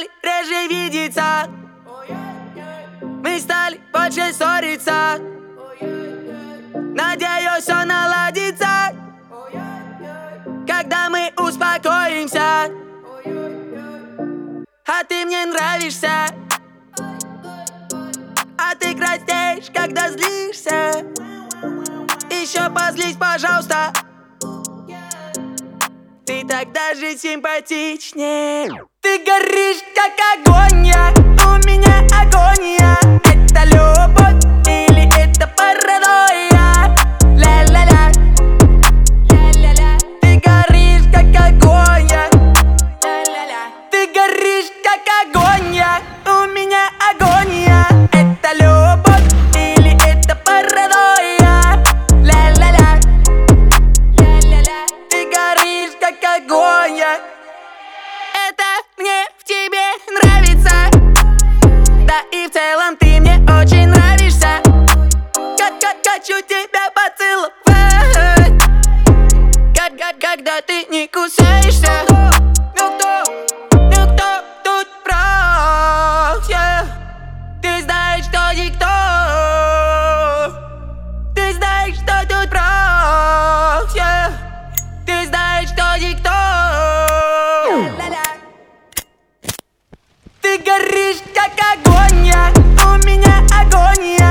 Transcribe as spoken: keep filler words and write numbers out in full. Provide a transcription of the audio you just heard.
стали реже видеться, мы стали больше ссориться. Надеюсь, все наладится, когда мы успокоимся. А ты мне нравишься, а ты краснеешь, когда злишься. Еще позлись, пожалуйста, ты так даже симпатичнее. Ты горишь, как огонь, я, у меня агония. Это любовь или это паранойя? Ля-ля-ля, ля-ля-ля. Ты горишь, как огонь, я, ля-ля-ля. Ты горишь, как огонь, я, у меня агония. Это любовь или это паранойя? Ля-ля-ля, ля-ля-ля. Ты горишь, как огонь, я. Это мне в тебе нравится, да и в целом ты мне очень нравишься. Как, как хочу тебя поцеловать, как, как, когда ты не кусаешься. Ну кто, ну кто тут прав, yeah. Ты знаешь, кто никто, ты знаешь, что тут прав, yeah. Ты знаешь, что никто. Ты горишь, как огонь, я, у меня агония.